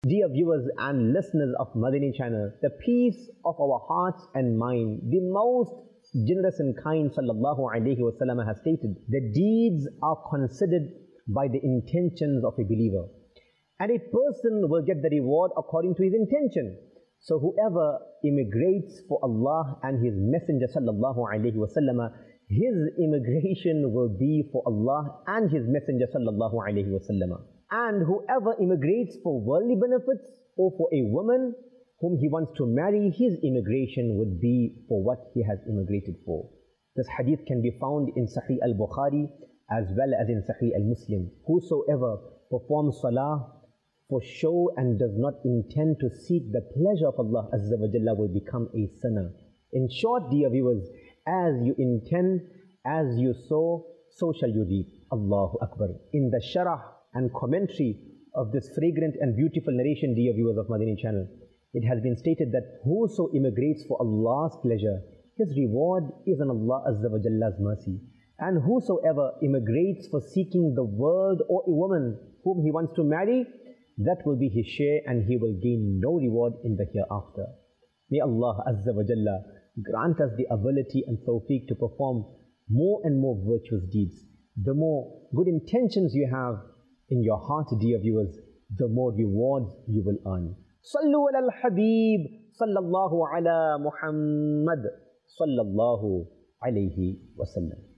Dear viewers and listeners of Madani channel, the peace of our hearts and mind, the most generous and kind sallallahu alaihi wasallam has stated, the deeds are considered by the intentions of a believer. And a person will get the reward according to his intention. So whoever immigrates for Allah and His Messenger sallallahu alaihi wasallam, his immigration will be for Allah and His Messenger sallallahu alaihi wasallam. And whoever immigrates for worldly benefits or for a woman whom he wants to marry, his immigration would be for what he has immigrated for. This hadith can be found in Sahih al-Bukhari as well as in Sahih al-Muslim. Whosoever performs salah for show and does not intend to seek the pleasure of Allah Azza wa Jalla will become a sinner. In short, dear viewers, as you intend, as you sow, so shall you reap. Allahu Akbar. In the sharah and commentary of this fragrant and beautiful narration, dear viewers of Madani channel, it has been stated that whoso immigrates for Allah's pleasure, his reward is on Allah Azza wa Jalla's mercy. And whosoever immigrates for seeking the world or a woman whom he wants to marry, that will be his share and he will gain no reward in the hereafter. May Allah Azza wa Jalla grant us the ability and tawfiq to perform more and more virtuous deeds. The more good intentions you have in your heart, dear viewers, the more rewards you will earn. Sallu ala al-Habib, sallallahu ala Muhammad, sallallahu alayhi wa sallam.